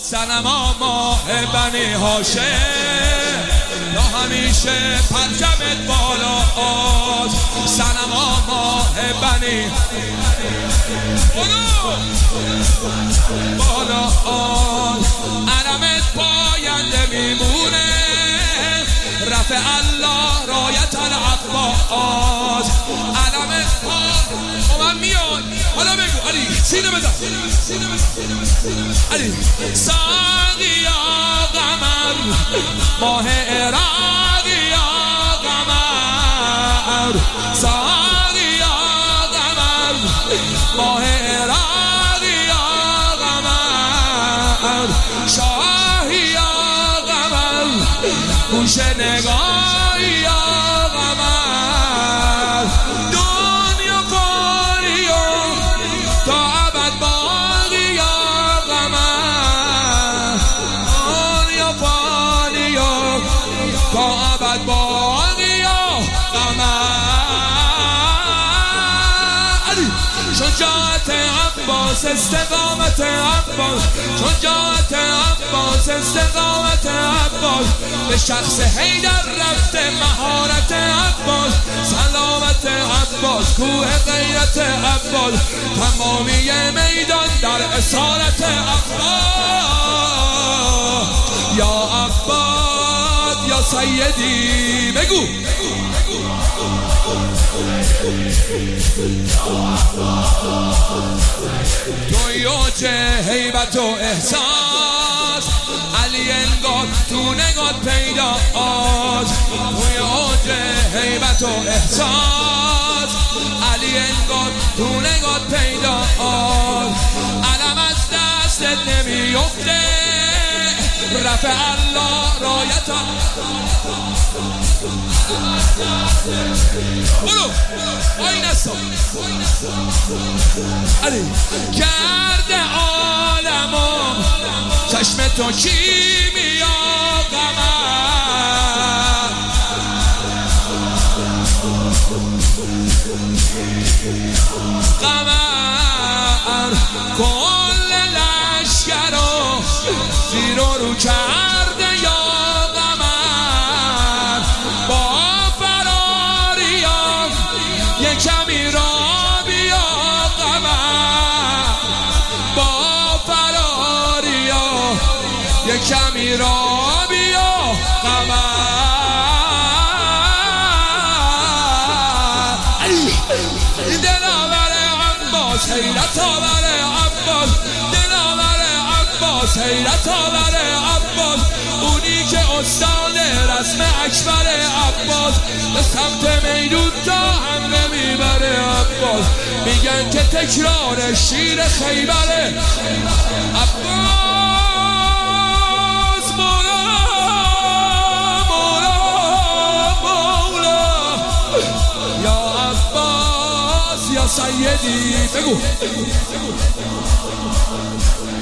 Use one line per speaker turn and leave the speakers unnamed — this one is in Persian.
سنما ماه بنی هاشم یا همیشه پرچمت بالاست سنما ماه بنی بالاست علمت پاینده میمونه رفع الله رایت العباس علمت پا من میاد حالا بگو علی سینه بزن علی ساقی یا قمر ماه عراقی یا قمر ساقی یا قمر ماه عراقی یا قمر شاهی یا قمر گوش نگاهی یا قمر دنیا پاری تا ابد باقی یا قمر دنیا پاری تا ابد باقی یا قمر شجاعت عباس استقامت عباس شجاعت عباس استقامت عباس به شخص حیدر رفته مهارت عباس سلامت عباس کوه غیرت عباس تمامی میدان در اصالت عباس یا عباس یا سیدی بگو تو یوجه حیبت و احساس علی انگار تو نگات پیداست تو یوجه حیبت و احساس علی انگار تو نگات پیداست علم از دستت نمیفته رفع الله رایت برو آین هستم علی کرده عالمو چشم تو کیمیا قمر قمر کل لشکرو زیر و رو کرده یا قمر با فراریان یک کمی را بیا قمر با فراریان یک کمی را بیا قمر دلاور عباس حیرت آور عباس دلاور عباس حیرت آور عباس اونی که استاد رسم اکبر عباس به سمت میدون تا حمله میبره عباس میگن که تکرار شیر خیبره عباس مولا مولا مولا یا عباس یا سیدی بگو